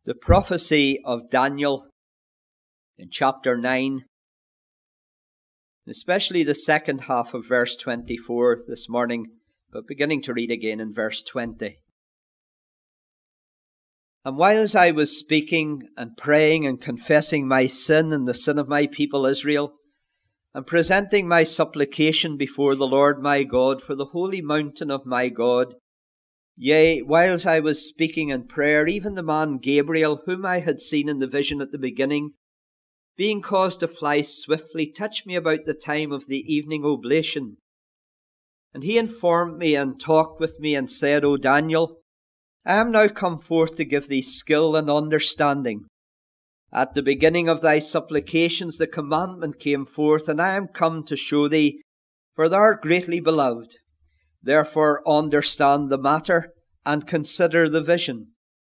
The prophecy of Daniel in chapter 9, especially the second half of verse 24 this morning, but beginning to read again in verse 20. And whiles I was speaking and praying and confessing my sin and the sin of my people Israel, and presenting my supplication before the Lord my God for the holy mountain of my God, yea, whiles I was speaking in prayer, even the man Gabriel, whom I had seen in the vision at the beginning, being caused to fly swiftly, touched me about the time of the evening oblation. And he informed me and talked with me and said, O Daniel, I am now come forth to give thee skill and understanding. At the beginning of thy supplications the commandment came forth, and I am come to show thee, for thou art greatly beloved. Therefore understand the matter, and consider the vision.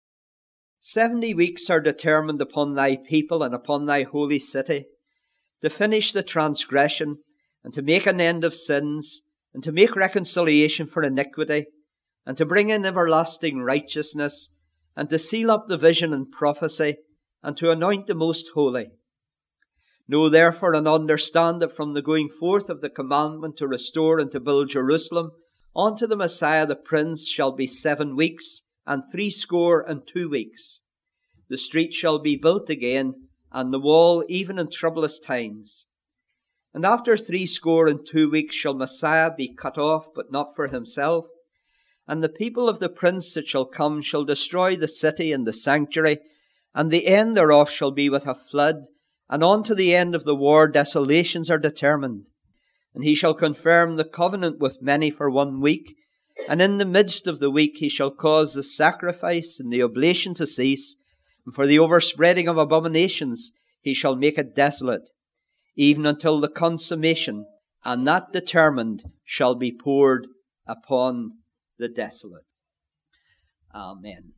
70 weeks are determined upon thy people and upon thy holy city, to finish the transgression, and to make an end of sins, and to make reconciliation for iniquity, and to bring in everlasting righteousness, and to seal up the vision and prophecy, and to anoint the most holy. Know therefore and understand that from the going forth of the commandment to restore and to build Jerusalem, unto the Messiah the Prince shall be 7 weeks, and 62 weeks. The street shall be built again, and the wall even in troublous times. And after 62 weeks shall Messiah be cut off, but not for himself. And the people of the Prince that shall come shall destroy the city and the sanctuary, and the end thereof shall be with a flood, and unto the end of the war desolations are determined. And he shall confirm the covenant with many for 1 week, and in the midst of the week he shall cause the sacrifice and the oblation to cease, and for the overspreading of abominations he shall make it desolate, even until the consummation, and that determined shall be poured upon the desolate. Amen.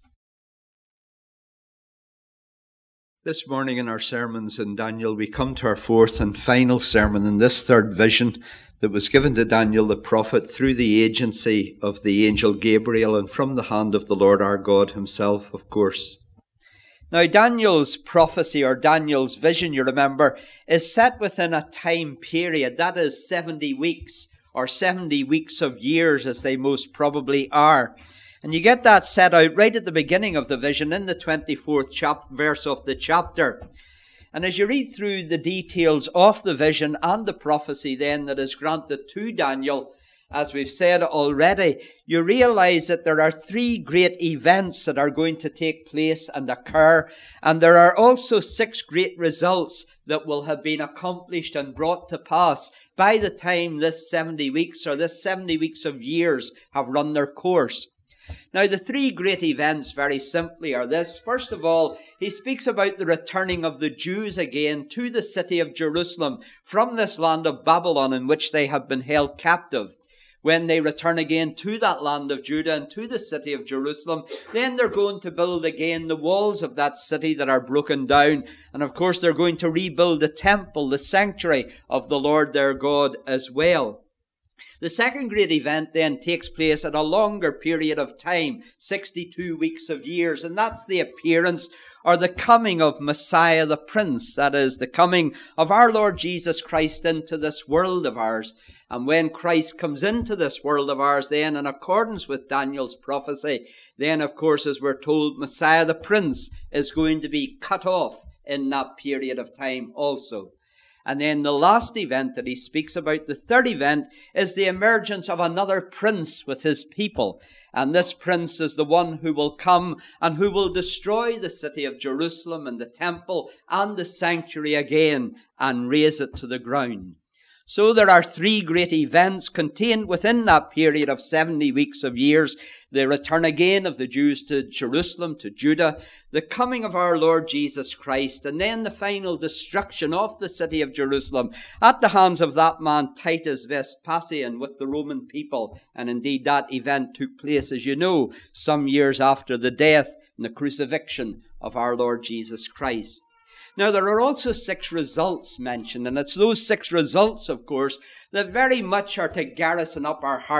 This morning in our sermons in Daniel, we come to our fourth and final sermon in this third vision that was given to Daniel the prophet through the agency of the angel Gabriel and from the hand of the Lord our God himself, of course. Now, Daniel's prophecy or Daniel's vision, you remember, is set within a time period. That is 70 weeks or 70 weeks of years, as they most probably are. And you get that set out right at the beginning of the vision in the 24th verse of the chapter. And as you read through the details of the vision and the prophecy then that is granted to Daniel, as we've said already, you realize that there are 3 great events that are going to take place and occur. And there are also 6 great results that will have been accomplished and brought to pass by the time this 70 weeks or this 70 weeks of years have run their course. Now, the 3 great events, very simply, are this. First of all, he speaks about the returning of the Jews again to the city of Jerusalem from this land of Babylon in which they have been held captive. When they return again to that land of Judah and to the city of Jerusalem, then they're going to build again the walls of that city that are broken down. And of course, they're going to rebuild the temple, the sanctuary of the Lord their God as well. The second great event then takes place at a longer period of time, 62 weeks of years, and that's the appearance or the coming of Messiah the Prince. That is, the coming of our Lord Jesus Christ into this world of ours. And when Christ comes into this world of ours, then in accordance with Daniel's prophecy, then of course, as we're told, Messiah the Prince is going to be cut off in that period of time also. And then the last event that he speaks about, the third event, is the emergence of another prince with his people. And this prince is the one who will come and who will destroy the city of Jerusalem and the temple and the sanctuary again and raze it to the ground. So there are 3 great events contained within that period of 70 weeks of years. The return again of the Jews to Jerusalem, to Judah, the coming of our Lord Jesus Christ, and then the final destruction of the city of Jerusalem at the hands of that man Titus Vespasian with the Roman people. And indeed that event took place, as you know, some years after the death and the crucifixion of our Lord Jesus Christ. Now, there are also 6 results mentioned, and it's those 6 results, of course, that very much are to garrison up our hearts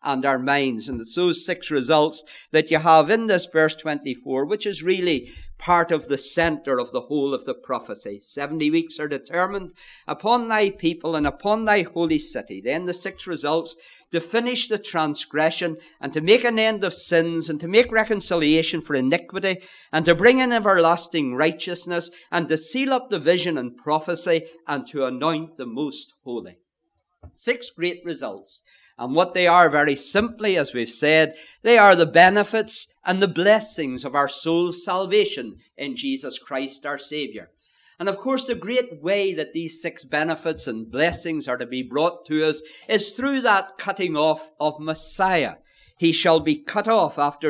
and our minds. And it's those 6 results that you have in this verse 24, which is really part of the center of the whole of the prophecy. 70 weeks are determined upon thy people and upon thy holy city. Then the 6 results: to finish the transgression, and to make an end of sins, and to make reconciliation for iniquity, and to bring in everlasting righteousness, and to seal up the vision and prophecy, and to anoint the most holy. 6 great results. And what they are, very simply, as we've said, they are the benefits and the blessings of our soul's salvation in Jesus Christ our Saviour. And of course, the great way that these 6 benefits and blessings are to be brought to us is through that cutting off of Messiah. He shall be cut off after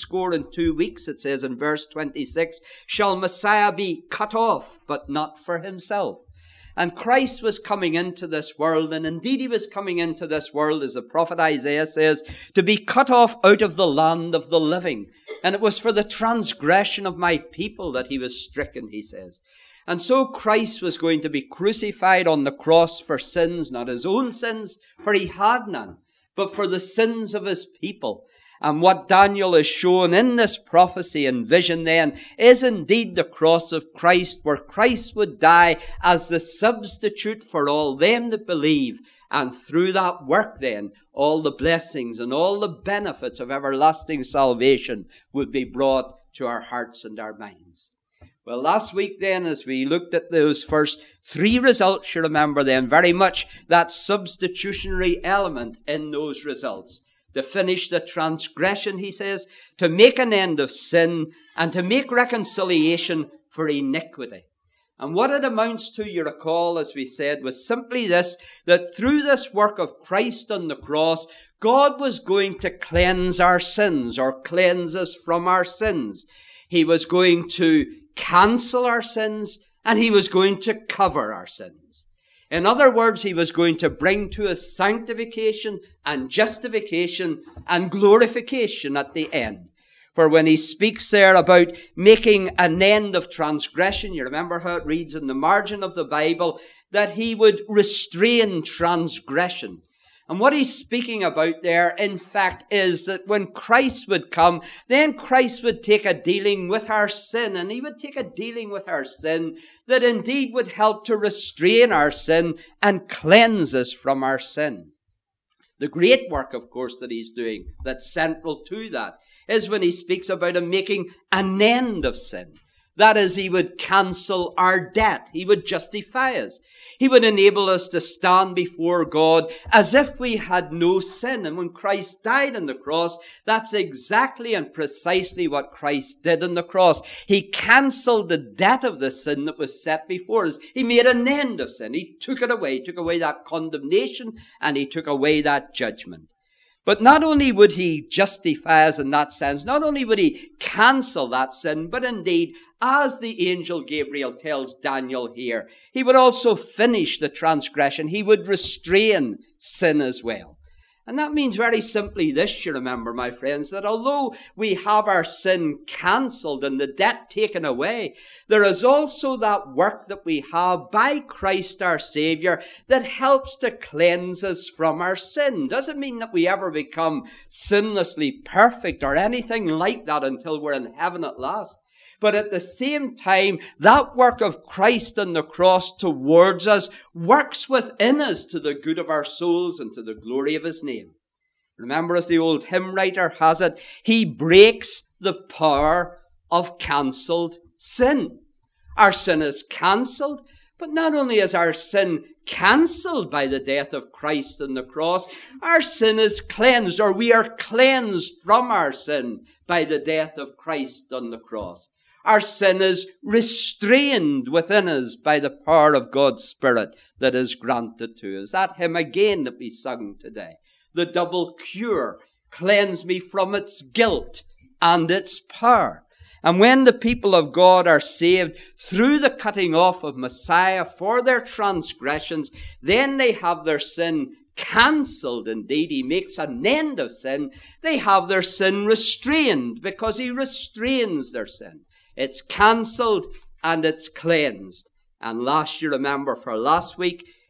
62 weeks, it says in verse 26, shall Messiah be cut off, but not for himself. And Christ was coming into this world, and indeed he was coming into this world, as the prophet Isaiah says, to be cut off out of the land of the living. And it was for the transgression of my people that he was stricken, he says. And so Christ was going to be crucified on the cross for sins, not his own sins, for he had none, but for the sins of his people. And what Daniel is shown in this prophecy and vision then is indeed the cross of Christ, where Christ would die as the substitute for all them that believe. And through that work then, all the blessings and all the benefits of everlasting salvation would be brought to our hearts and our minds. Well, last week then, as we looked at those first 3 results, you remember then very much that substitutionary element in those results. To finish the transgression, he says, to make an end of sin, and to make reconciliation for iniquity. And what it amounts to, you recall, as we said, was simply this, that through this work of Christ on the cross, God was going to cleanse our sins, or cleanse us from our sins. He was going to cancel our sins, and he was going to cover our sins. In other words, he was going to bring to us sanctification and justification and glorification at the end. For when he speaks there about making an end of transgression, you remember how it reads in the margin of the Bible, that he would restrain transgression. And what he's speaking about there, in fact, is that when Christ would come, then Christ would take a dealing with our sin. And he would take a dealing with our sin that indeed would help to restrain our sin and cleanse us from our sin. The great work, of course, that he's doing, that's central to that, is when he speaks about him making an end of sin. That is, he would cancel our debt. He would justify us. He would enable us to stand before God as if we had no sin. And when Christ died on the cross, that's exactly and precisely what Christ did on the cross. He cancelled the debt of the sin that was set before us. He made an end of sin. He took it away. He took away that condemnation, and he took away that judgment. But not only would he justify us in that sense, not only would he cancel that sin, but indeed, as the angel Gabriel tells Daniel here, he would also finish the transgression. He would restrain sin as well. And that means very simply this, you remember, my friends, that although we have our sin cancelled and the debt taken away, there is also that work that we have by Christ our Saviour that helps to cleanse us from our sin. Doesn't mean that we ever become sinlessly perfect or anything like that until we're in heaven at last. But at the same time, that work of Christ on the cross towards us works within us to the good of our souls and to the glory of his name. Remember, as the old hymn writer has it, he breaks the power of cancelled sin. Our sin is cancelled, but not only is our sin cancelled by the death of Christ on the cross, our sin is cleansed, or we are cleansed from our sin by the death of Christ on the cross. Our sin is restrained within us by the power of God's Spirit that is granted to us. That hymn again that we sung today. The double cure. Cleanse me from its guilt and its power. And when the people of God are saved through the cutting off of Messiah for their transgressions, then they have their sin cancelled. Indeed, he makes an end of sin. They have their sin restrained because he restrains their sin. It's cancelled and it's cleansed. And last, you remember, for last week,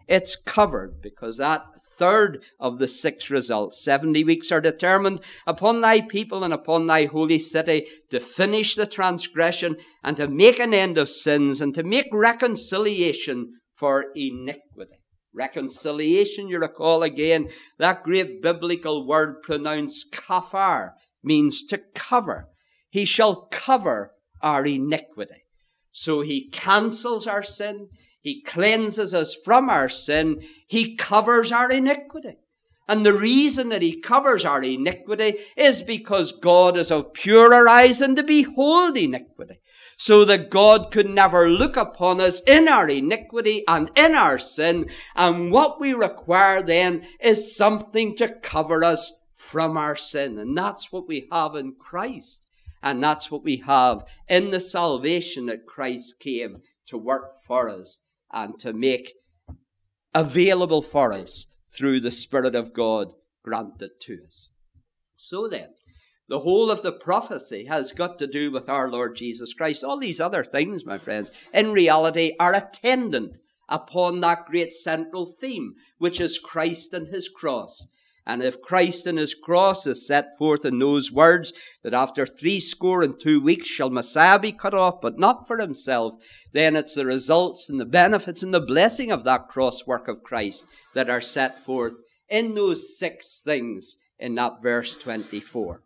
It's covered, because that third of the 6 results, 70 weeks are determined upon thy people and upon thy holy city to finish the transgression and to make an end of sins and to make reconciliation for iniquity. Reconciliation, you recall again, that great biblical word pronounced kafar, means to cover. He shall cover our iniquity. So he cancels our sin. He cleanses us from our sin. He covers our iniquity. And the reason that he covers our iniquity is because God is of purer eyes than to behold iniquity. So that God could never look upon us in our iniquity and in our sin. And what we require then is something to cover us from our sin. And that's what we have in Christ. And that's what we have in the salvation that Christ came to work for us and to make available for us through the Spirit of God granted to us. So then, the whole of the prophecy has got to do with our Lord Jesus Christ. All these other things, my friends, in reality are attendant upon that great central theme, which is Christ and his cross. And if Christ and his cross is set forth in those words, that after 62 weeks shall Messiah be cut off, but not for himself, then it's the results and the benefits and the blessing of that cross work of Christ that are set forth in those 6 things in that verse 24.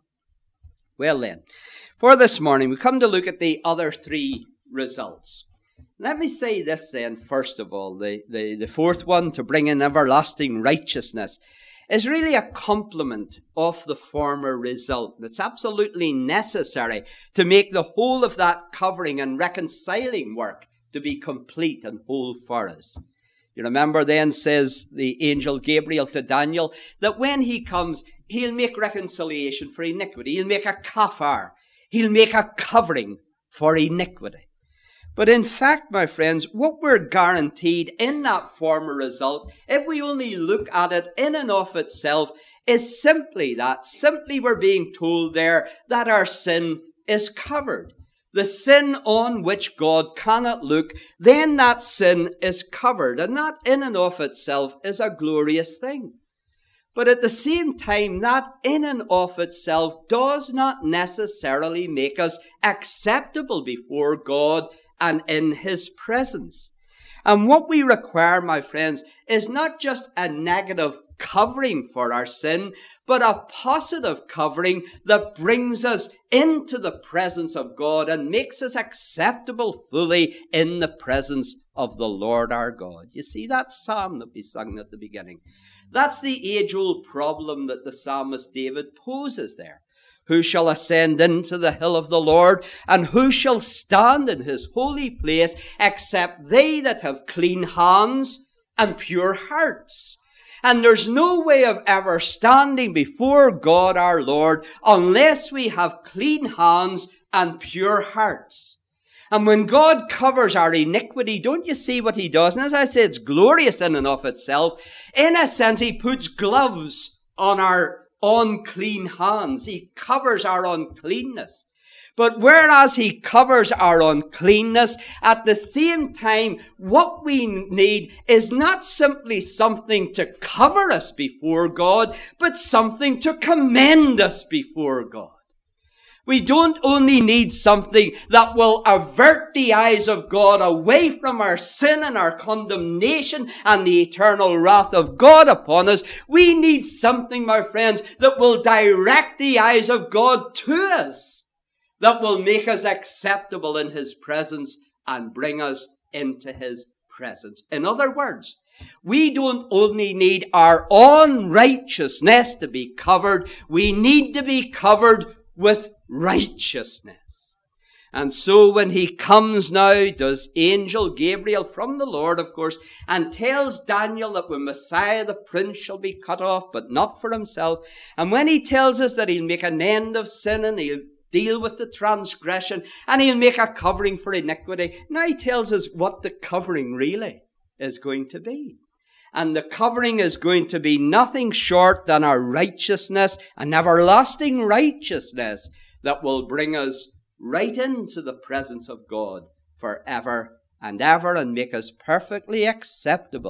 Well then, for this morning, we come to look at the other 3 results. Let me say this then, first of all, the fourth one, to bring in everlasting righteousness, is really a complement of the former result. It's absolutely necessary to make the whole of that covering and reconciling work to be complete and whole for us. You remember then, says the angel Gabriel to Daniel, that when he comes, he'll make reconciliation for iniquity. He'll make a kafar. He'll make a covering for iniquity. But in fact, my friends, what we're guaranteed in that former result, if we only look at it in and of itself, is simply that. Simply we're being told there that our sin is covered. The sin on which God cannot look, then that sin is covered. And that in and of itself is a glorious thing. But at the same time, that in and of itself does not necessarily make us acceptable before God and in his presence. And what we require, my friends, is not just a negative covering for our sin, but a positive covering that brings us into the presence of God and makes us acceptable fully in the presence of the Lord our God. You see that psalm that we sung at the beginning? That's the age-old problem that the psalmist David poses there. Who shall ascend into the hill of the Lord, and who shall stand in his holy place, except they that have clean hands and pure hearts? And there's no way of ever standing before God our Lord unless we have clean hands and pure hearts. And when God covers our iniquity, don't you see what he does? And as I say, it's glorious in and of itself. In a sense, he puts gloves on our unclean hands. He covers our uncleanness. But whereas he covers our uncleanness, at the same time, what we need is not simply something to cover us before God, but something to commend us before God. We don't only need something that will avert the eyes of God away from our sin and our condemnation and the eternal wrath of God upon us. We need something, my friends, that will direct the eyes of God to us, that will make us acceptable in his presence and bring us into his presence. In other words, we don't only need our own righteousness to be covered, we need to be covered with righteousness. And so when he comes now, does angel Gabriel from the Lord, of course, and tells Daniel that when Messiah the Prince shall be cut off, but not for himself. And when he tells us that he'll make an end of sin and he'll deal with the transgression and he'll make a covering for iniquity, now he tells us what the covering really is going to be. And the covering is going to be nothing short than our righteousness, an everlasting righteousness that will bring us right into the presence of God forever and ever and make us perfectly acceptable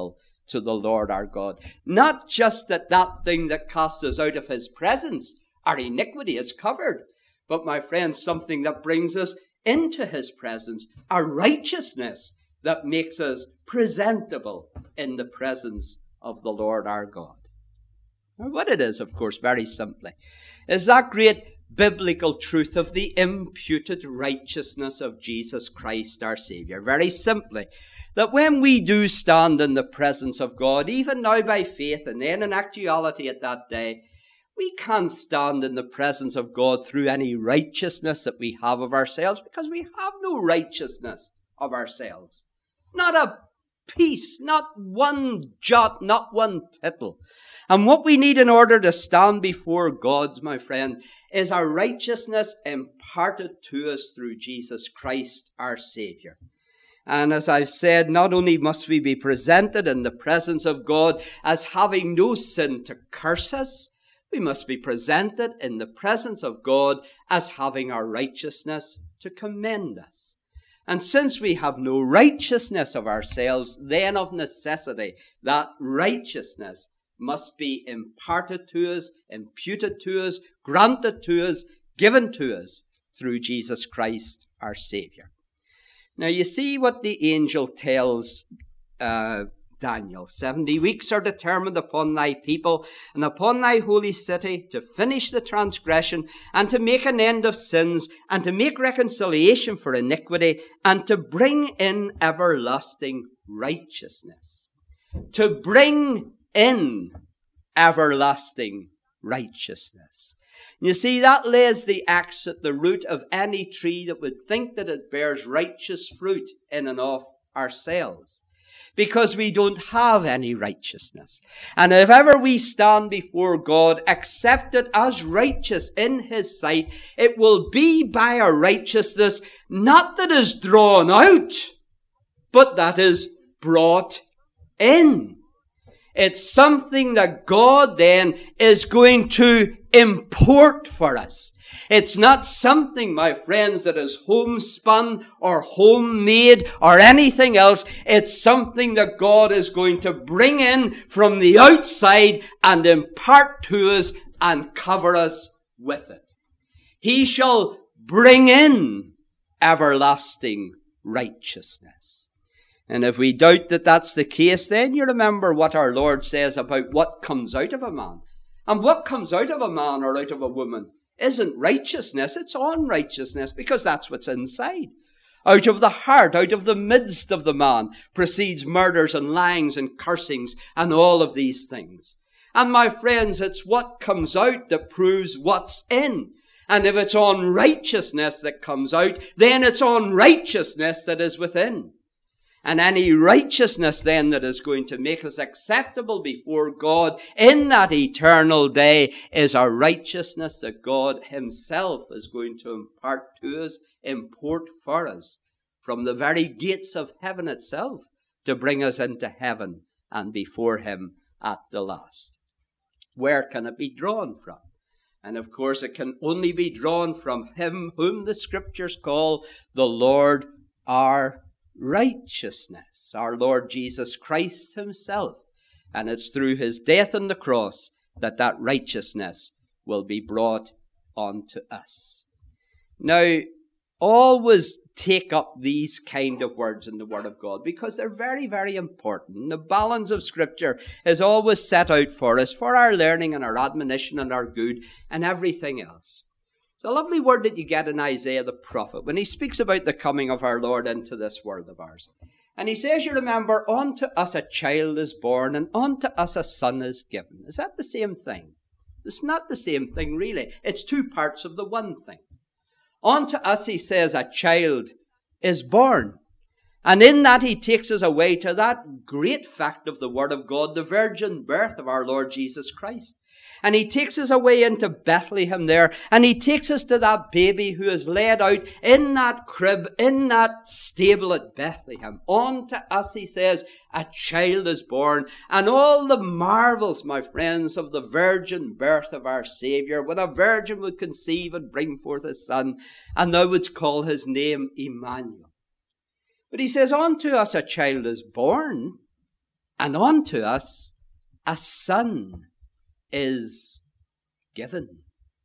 to the Lord our God. Not just that thing that casts us out of his presence, our iniquity, is covered, but, my friends, something that brings us into his presence, our righteousness that makes us presentable in the presence of the Lord our God. Now, what it is, of course, very simply, is that great biblical truth of the imputed righteousness of Jesus Christ our Savior. Very simply, that when we do stand in the presence of God, even now by faith and then in actuality at that day, we can't stand in the presence of God through any righteousness that we have of ourselves, because we have no righteousness of ourselves. Not a piece, not one jot, not one tittle. And what we need in order to stand before God, my friend, is our righteousness imparted to us through Jesus Christ our Savior. And as I've said, not only must we be presented in the presence of God as having no sin to curse us, we must be presented in the presence of God as having our righteousness to commend us. And since we have no righteousness of ourselves, then of necessity that righteousness must be imparted to us, imputed to us, granted to us, given to us through Jesus Christ our Savior. Now you see what the angel tells Daniel. 70 weeks are determined upon thy people and upon thy holy city to finish the transgression and to make an end of sins and to make reconciliation for iniquity and to bring in everlasting righteousness. To bring in everlasting righteousness. You see, that lays the axe at the root of any tree that would think that it bears righteous fruit in and of ourselves, because we don't have any righteousness. And if ever we stand before God accepted as righteous in his sight, it will be by a righteousness not that is drawn out, but that is brought in. It's something that God then is going to import for us. It's not something, my friends, that is homespun or homemade or anything else. It's something that God is going to bring in from the outside and impart to us and cover us with it. He shall bring in everlasting righteousness. And if we doubt that that's the case, then you remember what our Lord says about what comes out of a man. And what comes out of a man or out of a woman isn't righteousness, it's unrighteousness, because that's what's inside. Out of the heart, out of the midst of the man, proceeds murders and lyings and cursings and all of these things. And my friends, it's what comes out that proves what's in. And if it's unrighteousness that comes out, then it's unrighteousness that is within. And any righteousness then that is going to make us acceptable before God in that eternal day is a righteousness that God himself is going to impart to us, import for us from the very gates of heaven itself to bring us into heaven and before him at the last. Where can it be drawn from? And of course it can only be drawn from him whom the scriptures call the Lord our righteousness, our Lord Jesus Christ himself. And it's through his death on the cross that that righteousness will be brought unto us. Now, always take up these kind of words in the Word of God, because they're very, very important. The balance of Scripture is always set out for us, for our learning and our admonition and our good and everything else. The lovely word that you get in Isaiah the prophet when he speaks about the coming of our Lord into this world of ours. And he says, you remember, unto us a child is born and unto us a son is given. Is that the same thing? It's not the same thing, really. It's two parts of the one thing. Unto us, he says, a child is born. And in that he takes us away to that great fact of the Word of God, the virgin birth of our Lord Jesus Christ. And he takes us away into Bethlehem there, and he takes us to that baby who is laid out in that crib, in that stable at Bethlehem. Unto us, he says, a child is born. And all the marvels, my friends, of the virgin birth of our Saviour, when a virgin would conceive and bring forth a son, and thou wouldst call his name Emmanuel. But he says, unto us a child is born. and unto us a son is given.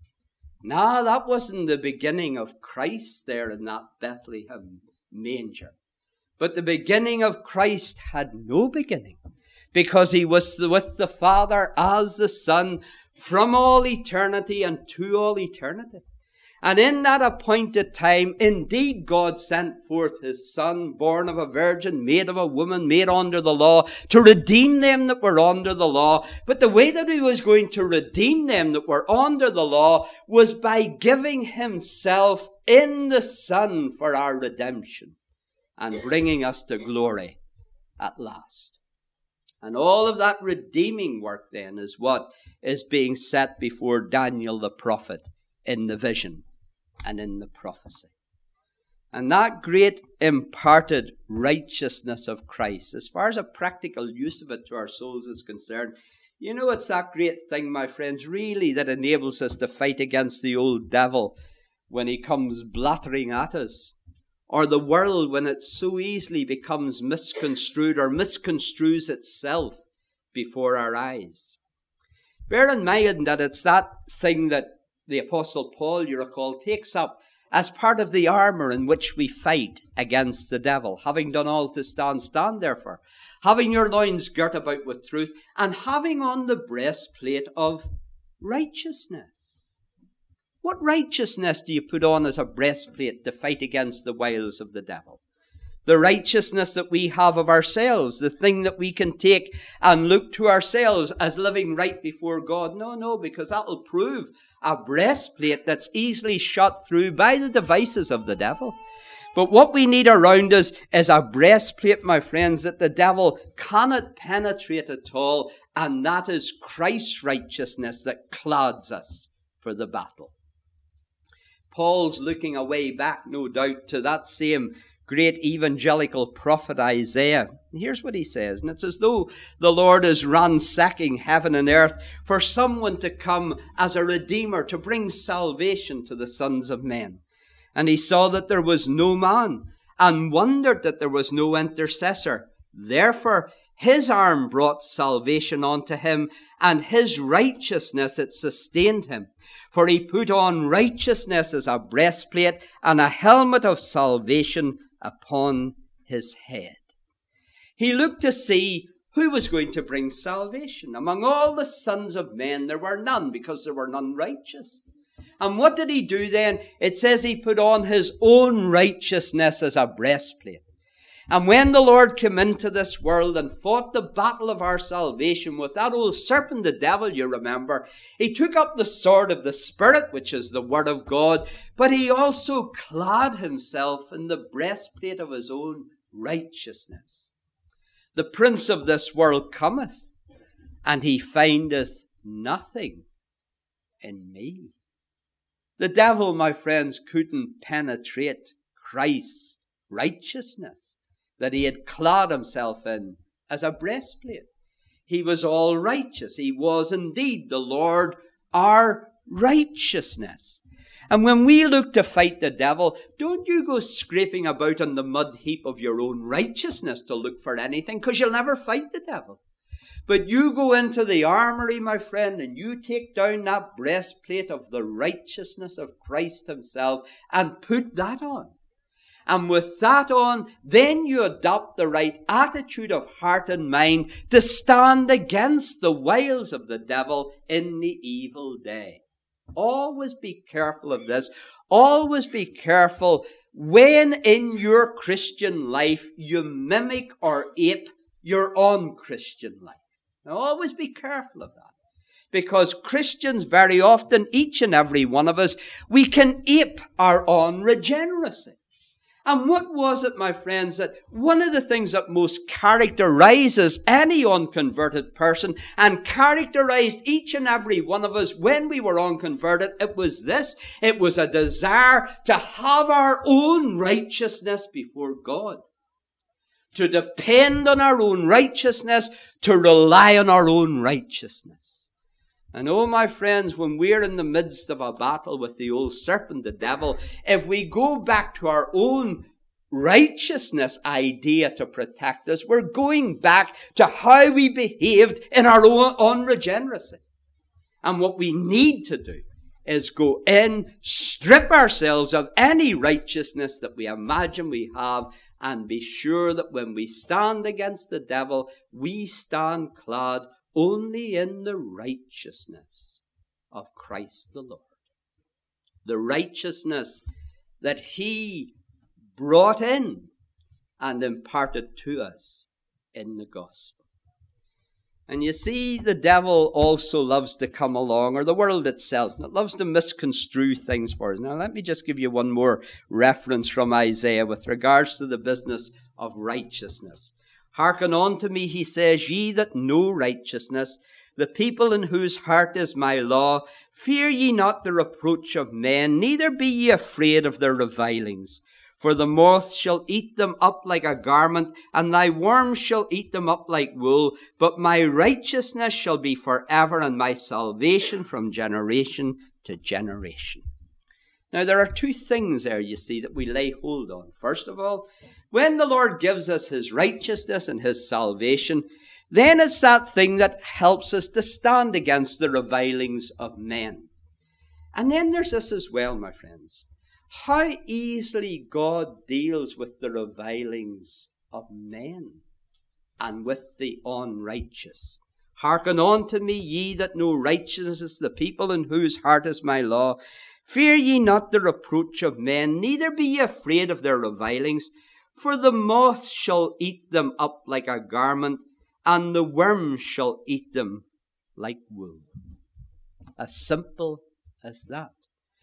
Now, that wasn't the beginning of Christ there in that Bethlehem manger. But the beginning of Christ had no beginning, because he was with the Father as the Son from all eternity and to all eternity. And in that appointed time, indeed, God sent forth his Son, born of a virgin, made of a woman, made under the law, to redeem them that were under the law. But the way that he was going to redeem them that were under the law was by giving himself in the Son for our redemption and bringing us to glory at last. And all of that redeeming work then is what is being set before Daniel the prophet in the vision and in the prophecy. And that great imparted righteousness of Christ, as far as a practical use of it to our souls is concerned, you know, it's that great thing, my friends, really, that enables us to fight against the old devil when he comes blattering at us, or the world when it so easily becomes misconstrued or misconstrues itself before our eyes. Bear in mind that it's that thing that the Apostle Paul, you recall, takes up as part of the armour in which we fight against the devil. Having done all to stand, stand therefore. Having your loins girt about with truth, and having on the breastplate of righteousness. What righteousness do you put on as a breastplate to fight against the wiles of the devil? The righteousness that we have of ourselves, the thing that we can take and look to ourselves as living right before God. No, because that will prove a breastplate that's easily shot through by the devices of the devil. But what we need around us is a breastplate, my friends, that the devil cannot penetrate at all, and that is Christ's righteousness that clods us for the battle. Paul's looking away back, no doubt, to that same great evangelical prophet Isaiah. And here's what he says, and it's as though the Lord is ransacking heaven and earth for someone to come as a redeemer to bring salvation to the sons of men. And he saw that there was no man, and wondered that there was no intercessor. Therefore his arm brought salvation unto him, and his righteousness it sustained him. For he put on righteousness as a breastplate, and a helmet of salvation upon his head. He looked to see who was going to bring salvation. Among all the sons of men there were none, because there were none righteous. And what did he do then? It says he put on his own righteousness as a breastplate. And when the Lord came into this world and fought the battle of our salvation with that old serpent, the devil, you remember, he took up the sword of the Spirit, which is the Word of God, but he also clad himself in the breastplate of his own righteousness. The prince of this world cometh, and he findeth nothing in me. The devil, my friends, couldn't penetrate Christ's righteousness that he had clad himself in as a breastplate. He was all righteous. He was indeed the Lord, our righteousness. And when we look to fight the devil, don't you go scraping about on the mud heap of your own righteousness to look for anything, because you'll never fight the devil. But you go into the armory, my friend, and you take down that breastplate of the righteousness of Christ himself and put that on. And with that on, then you adopt the right attitude of heart and mind to stand against the wiles of the devil in the evil day. Always be careful of this. Always be careful when in your Christian life you mimic or ape your own Christian life. Now, always be careful of that. Because Christians, very often, each and every one of us, we can ape our own regeneracy. And what was it, my friends, that one of the things that most characterizes any unconverted person and characterized each and every one of us when we were unconverted, it was this. It was a desire to have our own righteousness before God. To depend on our own righteousness, to rely on our own righteousness. And oh, my friends, when we're in the midst of a battle with the old serpent, the devil, if we go back to our own righteousness idea to protect us. We're going back to how we behaved in our own unregeneracy. And what we need to do is go in, strip ourselves of any righteousness that we imagine we have, and be sure that when we stand against the devil, we stand clad only in the righteousness of Christ the Lord. The righteousness that He brought in and imparted to us in the gospel. And you see, the devil also loves to come along, or the world itself, and it loves to misconstrue things for us. Now, let me just give you one more reference from Isaiah with regards to the business of righteousness. Hearken unto me, he says, ye that know righteousness, the people in whose heart is my law. Fear ye not the reproach of men, neither be ye afraid of their revilings. For the moth shall eat them up like a garment, and thy worms shall eat them up like wool. But my righteousness shall be forever, and my salvation from generation to generation. Now, there are two things there, you see, that we lay hold on. First of all, when the Lord gives us His righteousness and His salvation, then it's that thing that helps us to stand against the revilings of men. And then there's this as well, my friends. How easily God deals with the revilings of men and with the unrighteous. Hearken unto me, ye that know righteousness, the people in whose heart is my law. Fear ye not the reproach of men, neither be ye afraid of their revilings. For the moth shall eat them up like a garment, and the worm shall eat them like wool. As simple as that.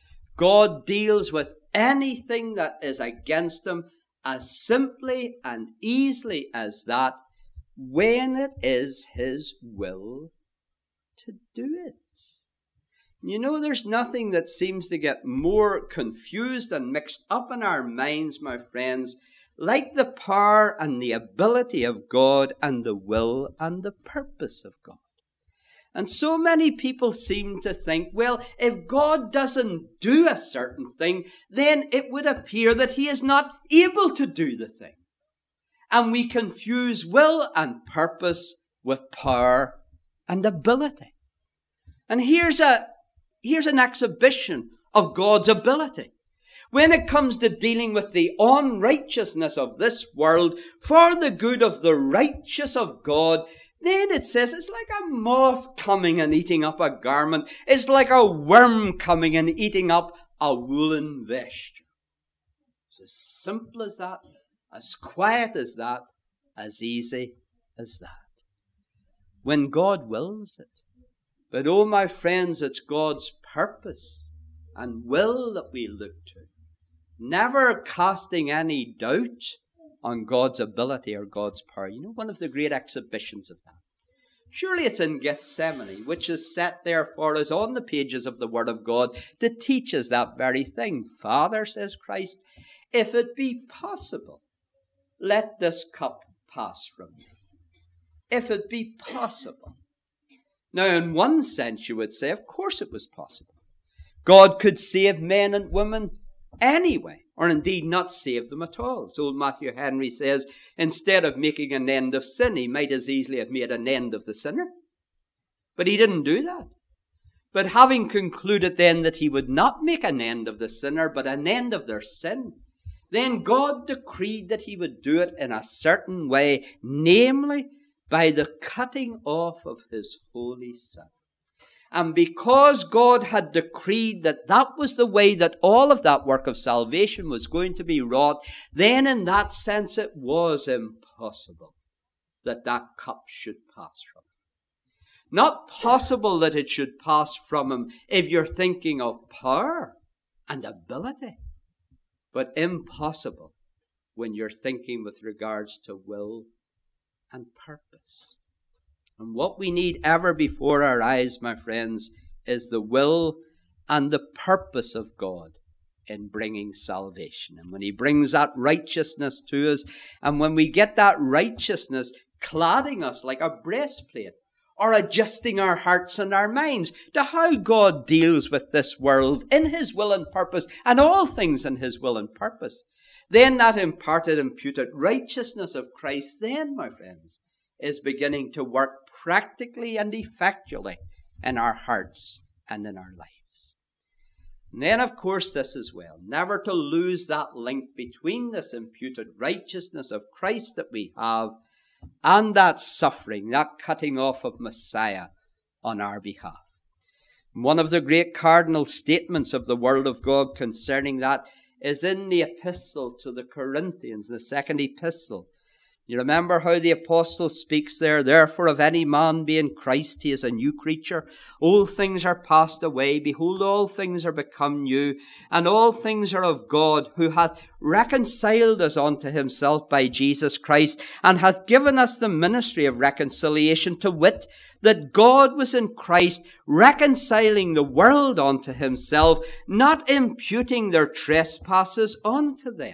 God deals with anything that is against Him as simply and easily as that, when it is His will to do it. You know, there's nothing that seems to get more confused and mixed up in our minds, my friends, like the power and the ability of God and the will and the purpose of God. And so many people seem to think, well, if God doesn't do a certain thing, then it would appear that He is not able to do the thing. And we confuse will and purpose with power and ability. And here's an exhibition of God's ability. When it comes to dealing with the unrighteousness of this world for the good of the righteous of God, then it says it's like a moth coming and eating up a garment. It's like a worm coming and eating up a woolen vesture. It's as simple as that, as quiet as that, as easy as that. When God wills it. But oh, my friends, it's God's purpose and will that we look to. Never casting any doubt on God's ability or God's power. You know, one of the great exhibitions of that. Surely it's in Gethsemane, which is set there for us on the pages of the Word of God to teach us that very thing. Father, says Christ, if it be possible, let this cup pass from me. If it be possible. Now, in one sense, you would say, of course it was possible. God could save men and women anyway, or indeed not save them at all. So old Matthew Henry says, instead of making an end of sin, He might as easily have made an end of the sinner. But He didn't do that. But having concluded then that He would not make an end of the sinner, but an end of their sin, then God decreed that He would do it in a certain way, namely by the cutting off of His holy Son. And because God had decreed that that was the way that all of that work of salvation was going to be wrought, then in that sense it was impossible that that cup should pass from Him. Not possible that it should pass from Him if you're thinking of power and ability, but impossible when you're thinking with regards to will and purpose. And what we need ever before our eyes, my friends, is the will and the purpose of God in bringing salvation. And when He brings that righteousness to us, and when we get that righteousness cladding us like a breastplate, or adjusting our hearts and our minds to how God deals with this world in his will and purpose, and all things in his will and purpose, then that imputed righteousness of Christ then, my friends, is beginning to work practically and effectually in our hearts and in our lives. And then, of course, this as well, never to lose that link between this imputed righteousness of Christ that we have and that suffering, that cutting off of Messiah on our behalf. One of the great cardinal statements of the Word of God concerning that is in the epistle to the Corinthians, the second epistle. You remember how the apostle speaks there, therefore if any man be in Christ, he is a new creature. Old things are passed away. Behold, all things are become new. And all things are of God, who hath reconciled us unto himself by Jesus Christ, and hath given us the ministry of reconciliation, to wit, that God was in Christ, reconciling the world unto himself, not imputing their trespasses unto them.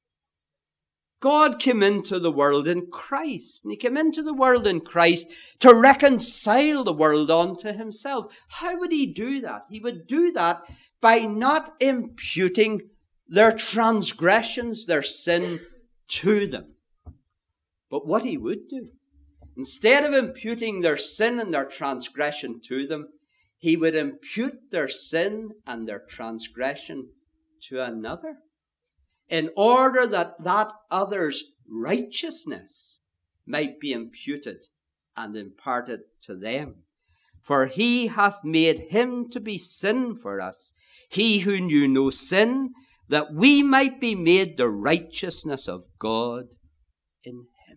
God came into the world in Christ, and he came into the world in Christ to reconcile the world unto himself. How would he do that? He would do that by not imputing their transgressions, their sin to them. But what he would do, instead of imputing their sin and their transgression to them, he would impute their sin and their transgression to another, in order that that other's righteousness might be imputed and imparted to them. For he hath made him to be sin for us, he who knew no sin, that we might be made the righteousness of God in him.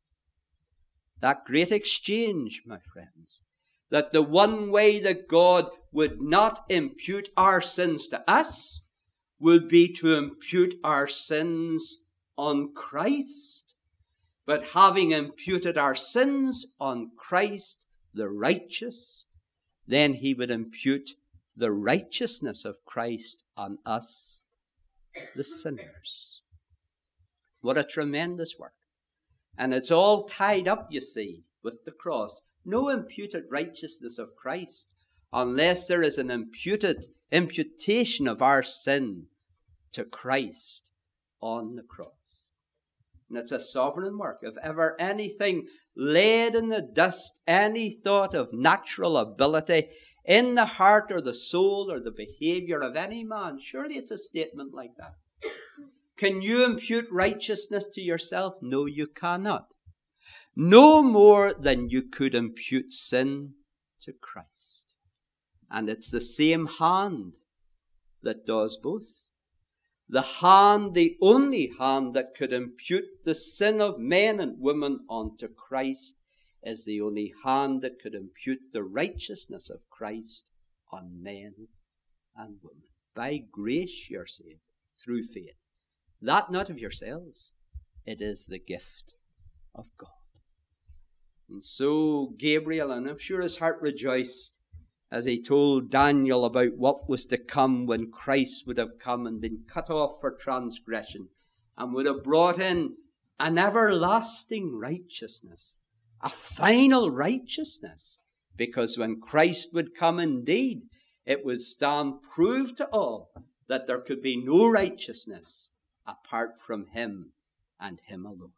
That great exchange, my friends, that the one way that God would not impute our sins to us would be to impute our sins on Christ. But having imputed our sins on Christ, the righteous, then he would impute the righteousness of Christ on us, the sinners. What a tremendous work. And it's all tied up, you see, with the cross. No imputed righteousness of Christ unless there is an imputation of our sin to Christ on the cross. And it's a sovereign work. If ever anything laid in the dust, any thought of natural ability in the heart or the soul or the behavior of any man, surely it's a statement like that. Can you impute righteousness to yourself? No, you cannot. No more than you could impute sin to Christ. And it's the same hand that does both. The hand, the only hand that could impute the sin of men and women onto Christ, is the only hand that could impute the righteousness of Christ on men and women. By grace you're saved, through faith. That not of yourselves. It is the gift of God. And so Gabriel, and I'm sure his heart rejoiced as he told Daniel about what was to come when Christ would have come and been cut off for transgression and would have brought in an everlasting righteousness, a final righteousness, because when Christ would come indeed, it would stand proved to all that there could be no righteousness apart from him and him alone.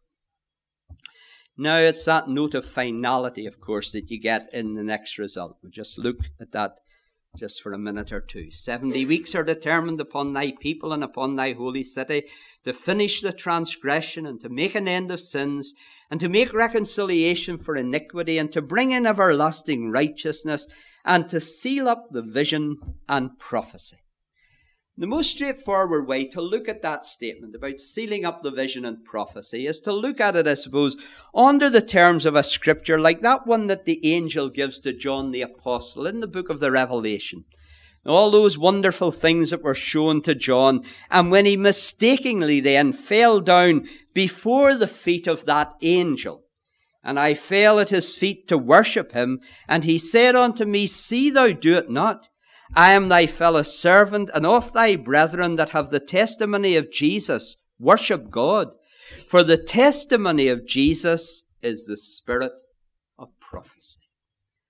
Now, it's that note of finality, of course, that you get in the next result. We'll just look at that just for a minute or two. 70 weeks are determined upon thy people and upon thy holy city to finish the transgression and to make an end of sins and to make reconciliation for iniquity and to bring in everlasting righteousness and to seal up the vision and prophecy. The most straightforward way to look at that statement about sealing up the vision and prophecy is to look at it, I suppose, under the terms of a scripture like that one that the angel gives to John the Apostle in the book of the Revelation. All those wonderful things that were shown to John, and when he mistakenly then fell down before the feet of that angel, and I fell at his feet to worship him, and he said unto me, See thou do it not. I am thy fellow servant and of thy brethren that have the testimony of Jesus. Worship God. For the testimony of Jesus is the spirit of prophecy.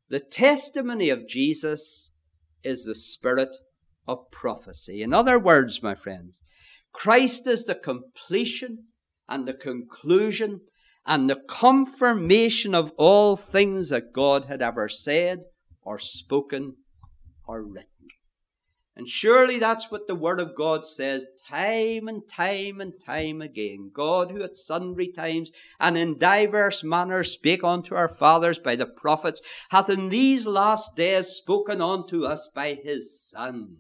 The testimony of Jesus is the spirit of prophecy. In other words, my friends, Christ is the completion and the conclusion and the confirmation of all things that God had ever said or spoken or written. And surely that's what the Word of God says time and time and time again. God, who at sundry times and in diverse manners spake unto our fathers by the prophets, hath in these last days spoken unto us by his Son.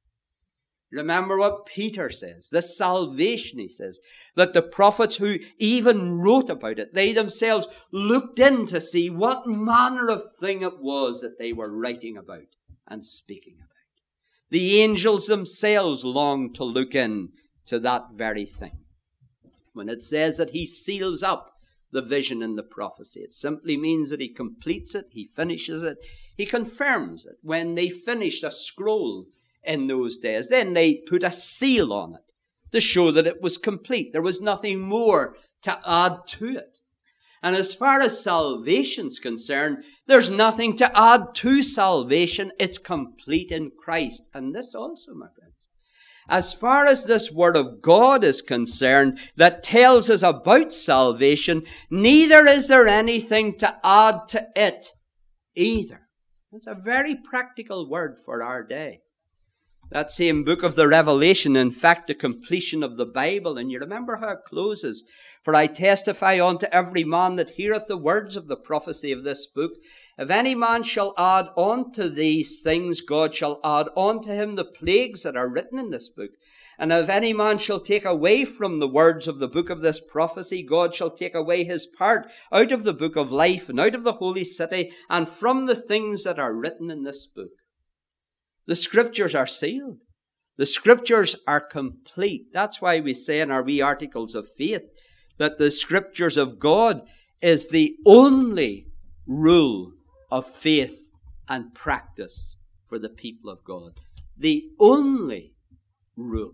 Remember what Peter says, the salvation, he says, that the prophets who even wrote about it, they themselves looked in to see what manner of thing it was that they were writing about and speaking about. The angels themselves longed to look in to that very thing. When it says that he seals up the vision and the prophecy, it simply means that he completes it, he finishes it, he confirms it. When they finished a scroll in those days, then they put a seal on it to show that it was complete. There was nothing more to add to it. And as far as salvation's concerned, there's nothing to add to salvation. It's complete in Christ. And this also, my friends, as far as this Word of God is concerned that tells us about salvation, neither is there anything to add to it either. It's a very practical word for our day. That same book of the Revelation, in fact, the completion of the Bible. And you remember how it closes. For I testify unto every man that heareth the words of the prophecy of this book. If any man shall add unto these things, God shall add unto him the plagues that are written in this book. And if any man shall take away from the words of the book of this prophecy, God shall take away his part out of the book of life and out of the holy city and from the things that are written in this book. The Scriptures are sealed. The Scriptures are complete. That's why we say in our wee articles of faith that the Scriptures of God is the only rule of faith and practice for the people of God. The only rule.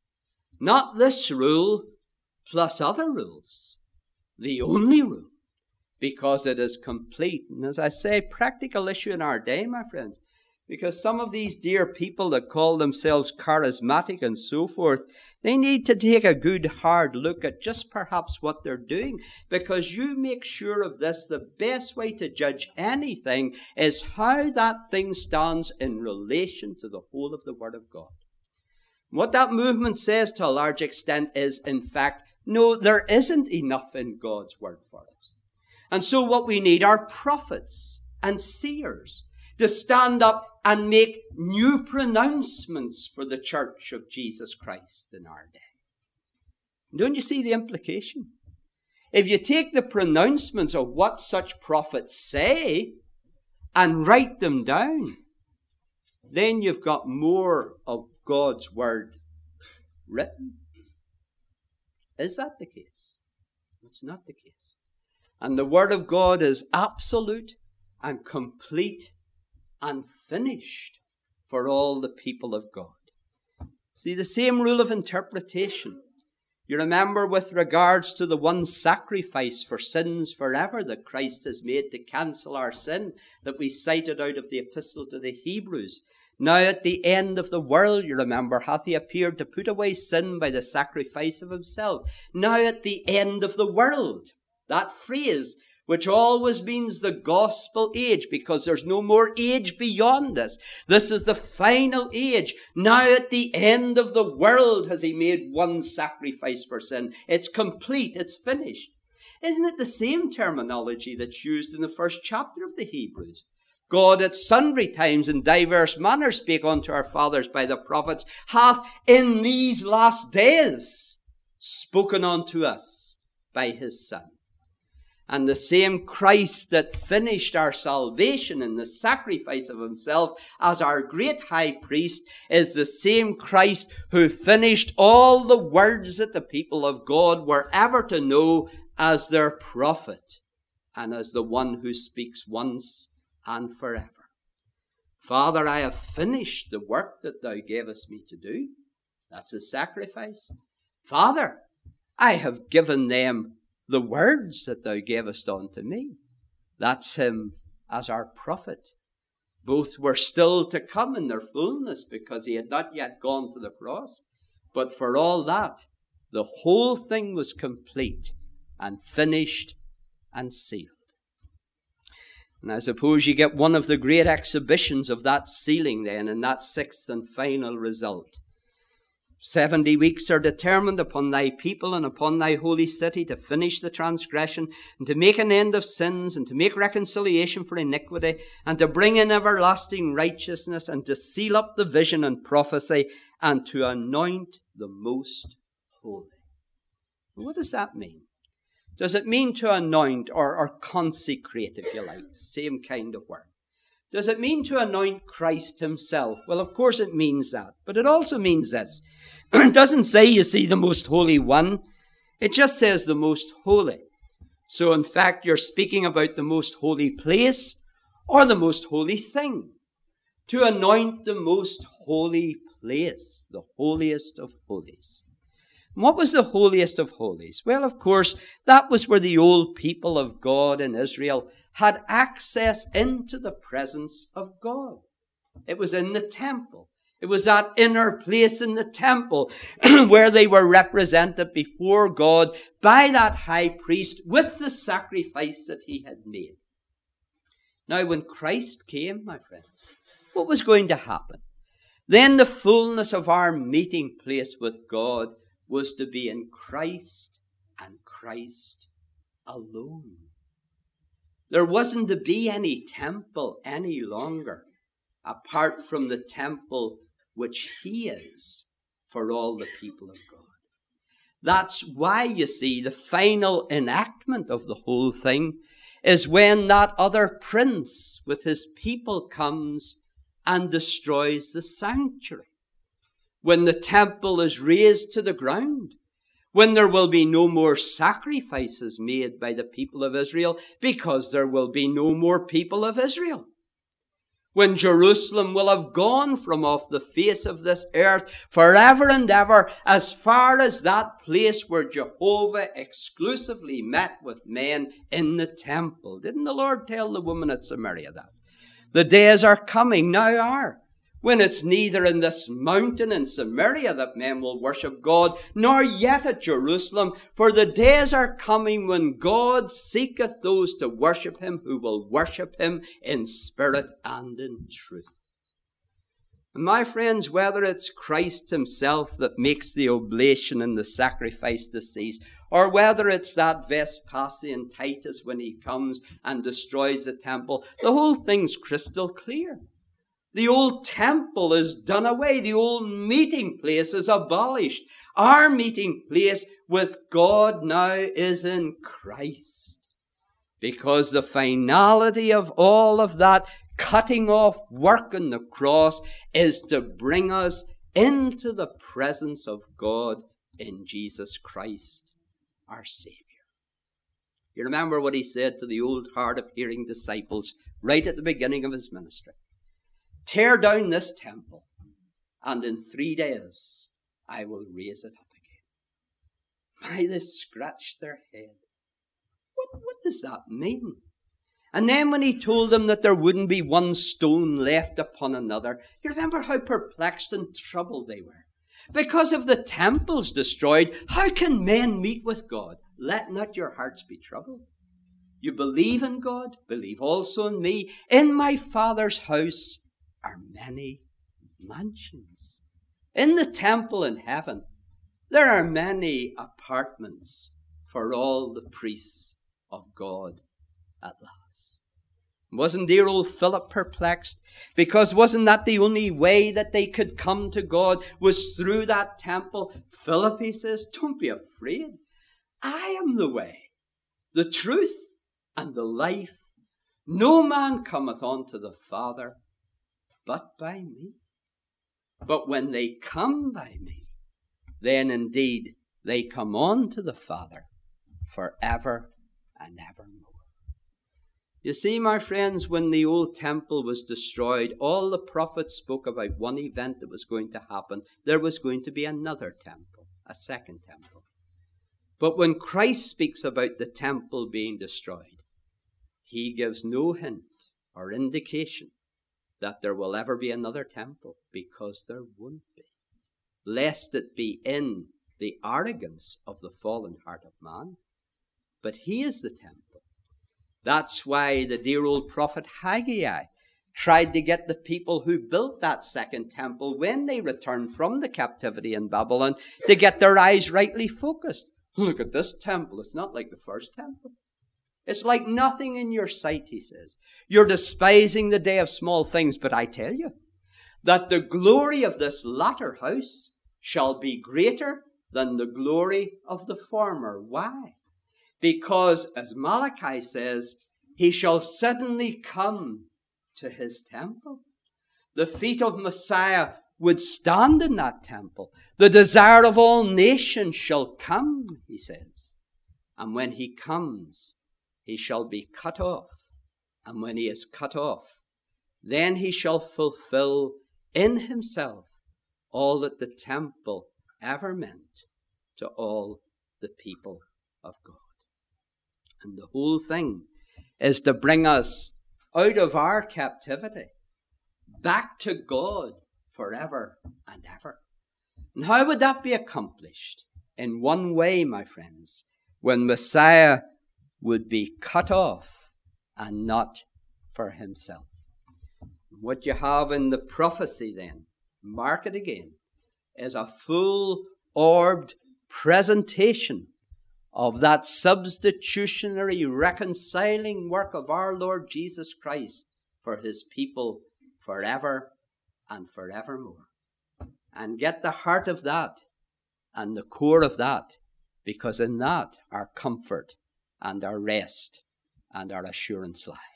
Not this rule plus other rules. The only rule. Because it is complete. And as I say, practical issue in our day, my friends. Because some of these dear people that call themselves charismatic and so forth, they need to take a good hard look at just perhaps what they're doing. Because you make sure of this, the best way to judge anything is how that thing stands in relation to the whole of the Word of God. What that movement says to a large extent is, in fact, no, there isn't enough in God's Word for us. And so what we need are prophets and seers to stand up and make new pronouncements for the church of Jesus Christ in our day. Don't you see the implication? If you take the pronouncements of what such prophets say and write them down, then you've got more of God's Word written. Is that the case? It's not the case. And the Word of God is absolute and complete and finished for all the people of God. See, the same rule of interpretation. You remember with regards to the one sacrifice for sins forever that Christ has made to cancel our sin that we cited out of the epistle to the Hebrews. Now at the end of the world, you remember, hath he appeared to put away sin by the sacrifice of himself. Now at the end of the world. That phrase, which always means the gospel age, because there's no more age beyond this. This is the final age. Now at the end of the world has he made one sacrifice for sin. It's complete. It's finished. Isn't it the same terminology that's used in the first chapter of the Hebrews? God at sundry times in diverse manners spake unto our fathers by the prophets, hath in these last days spoken unto us by his Son. And the same Christ that finished our salvation in the sacrifice of himself as our great high priest is the same Christ who finished all the words that the people of God were ever to know as their prophet and as the one who speaks once and forever. Father, I have finished the work that thou gavest me to do. That's his sacrifice. Father, I have given them the words that thou gavest unto me. That's him as our prophet Both were still to come in their fullness because he had not yet gone to the cross. But for all that, the whole thing was complete and finished and sealed. And I suppose you get one of the great exhibitions of that sealing then in that sixth and final result. 70 weeks are determined upon thy people and upon thy holy city to finish the transgression and to make an end of sins and to make reconciliation for iniquity and to bring in everlasting righteousness and to seal up the vision and prophecy and to anoint the most holy. What does that mean? Does it mean to anoint or consecrate, if you like? Same kind of word. Does it mean to anoint Christ himself? Well, of course it means that. But it also means this. It doesn't say, you see, the most holy one. It just says the most holy. So, in fact, you're speaking about the most holy place or the most holy thing. To anoint the most holy place, the holiest of holies. And what was the holiest of holies? Well, of course, that was where the old people of God in Israel had access into the presence of God. It was in the temple. It was that inner place in the temple where they were represented before God by that high priest with the sacrifice that he had made. Now, when Christ came, my friends, what was going to happen? Then the fullness of our meeting place with God was to be in Christ and Christ alone. There wasn't to be any temple any longer apart from the temple which he is for all the people of God. That's why, you see, the final enactment of the whole thing is when that other prince with his people comes and destroys the sanctuary. When the temple is razed to the ground, when there will be no more sacrifices made by the people of Israel because there will be no more people of Israel. When Jerusalem will have gone from off the face of this earth forever and ever, as far as that place where Jehovah exclusively met with men in the temple. Didn't the Lord tell the woman at Samaria that? The days are coming, now are, when it's neither in this mountain in Samaria that men will worship God, nor yet at Jerusalem. For the days are coming when God seeketh those to worship him who will worship him in spirit and in truth. And my friends, whether it's Christ himself that makes the oblation and the sacrifice to cease, or whether it's that Vespasian Titus when he comes and destroys the temple, the whole thing's crystal clear. The old temple is done away. The old meeting place is abolished. Our meeting place with God now is in Christ. Because the finality of all of that cutting off work on the cross is to bring us into the presence of God in Jesus Christ, our Savior. You remember what he said to the old hard of hearing disciples right at the beginning of his ministry. Tear down this temple, and in 3 days I will raise it up again. Why, they scratched their head. What does that mean? And then when he told them that there wouldn't be one stone left upon another, you remember how perplexed and troubled they were. Because if the temple's destroyed, how can men meet with God? Let not your hearts be troubled. You believe in God, believe also in me. In my Father's house are many mansions. In the temple in heaven, there are many apartments for all the priests of God at last. Wasn't dear old Philip perplexed? Because wasn't that the only way that they could come to God was through that temple? Philip, he says, don't be afraid. I am the way, the truth, and the life. No man cometh unto the Father but by me. But when they come by me, then indeed they come on to the Father forever and evermore. You see, my friends, when the old temple was destroyed, all the prophets spoke about one event that was going to happen. There was going to be another temple, a second temple. But when Christ speaks about the temple being destroyed, he gives no hint or indication that there will ever be another temple, because there won't be, lest it be in the arrogance of the fallen heart of man. But he is the temple. That's why the dear old prophet Haggai tried to get the people who built that second temple, when they returned from the captivity in Babylon, to get their eyes rightly focused. Look at this temple. It's not like the first temple. It's like nothing in your sight, he says. You're despising the day of small things, but I tell you that the glory of this latter house shall be greater than the glory of the former. Why? Because, as Malachi says, he shall suddenly come to his temple. The feet of Messiah would stand in that temple. The desire of all nations shall come, he says. And when he comes, he shall be cut off. And when he is cut off, then he shall fulfill in himself all that the temple ever meant to all the people of God. And the whole thing is to bring us out of our captivity, back to God forever and ever. And how would that be accomplished? In one way, my friends, when Messiah would be cut off and not for himself. What you have in the prophecy then, mark it again, is a full-orbed presentation of that substitutionary reconciling work of our Lord Jesus Christ for his people forever and forevermore. And get the heart of that and the core of that, because in that our comfort and our rest and our assurance lie.